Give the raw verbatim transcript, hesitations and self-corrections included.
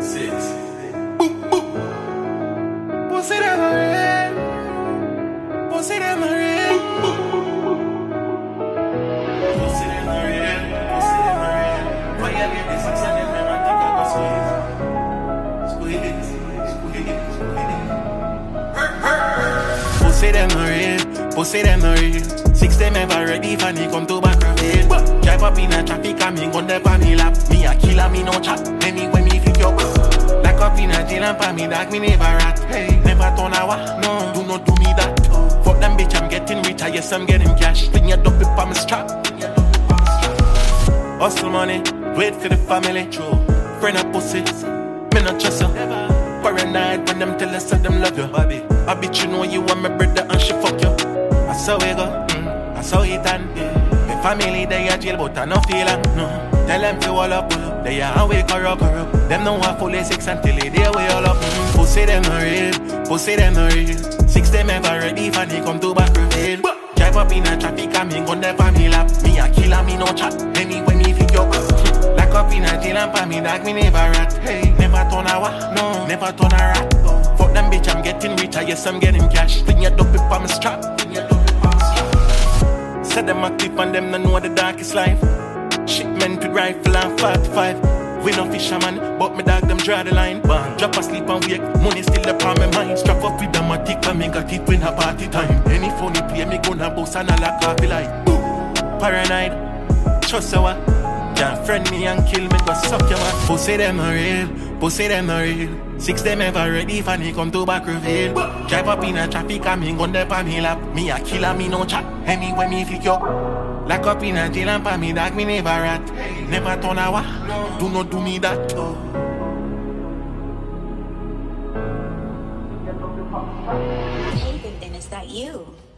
Six. Boop, boop. Pussy them a real. Pussy them a real. Pussy them a real. Pussy them a real. Violate the six and then never think I go squeeze. Squeeze it. Squeeze it. Squeeze it. Pussy them a real. Pussy them a real. Six them ever ready for me come to back reveal. Drive up in a traffic and me gun up on me lap. Me a killer, me no chat. Anyway me pick you up. Lock up in a jail and pa me dog, me never rat. Hey, never turn a wa. No, do not do me that. Fuck them bitch, I'm getting richer. Yes, I'm getting cash. Bring your dope up on my strap. Hustle money, wait for the family. True. Friend a pussy, me not trust her. Paranoid when them tell us that them love you. Baby, I bitch you know you want my brother and she fuck you. I saw we go, mm, I saw it and yeah. My family they a jail but I no feel am, no. Tell them to all up, pull up. They are away corrupt, corrupt. Them no want fully six until they they way all up. Mm. Pussy them no real, pussy them no real. Six them ever ready for they come to back reveal. Drive up in a traffic and me gun them for me lap. Me a killer, me no chat. Anyway me pick you up. Lock up in a jail and pa me dog, me never rat. Hey, never turn a wa, no, never turn a rat. Fuck them bitch, I'm getting richer, yes I'm getting cash. Bring your dope up on my strap. Said them active and them no know the darkest life. Shipment with rifle and forty-five. We no fisherman, but me dog them draw the line. Bang, drop asleep and wake, money still upon my mind. Strap up with them a tick and me got it when a party time. Any funny play, me gonna boss and a lock off the light. Paranoid, trust your can't friend me and kill me, go suck your man. Pussy them a real, pussy them a real. Six them ever ready for me come to back reveal. Drive up in a traffic and me gun up on me lap. Me a killer, me no chat. Anyway me flick you. Lock up in a jail and pa me dog, me never rat. Never turn a wa, do not do me that. Hey, then is that you?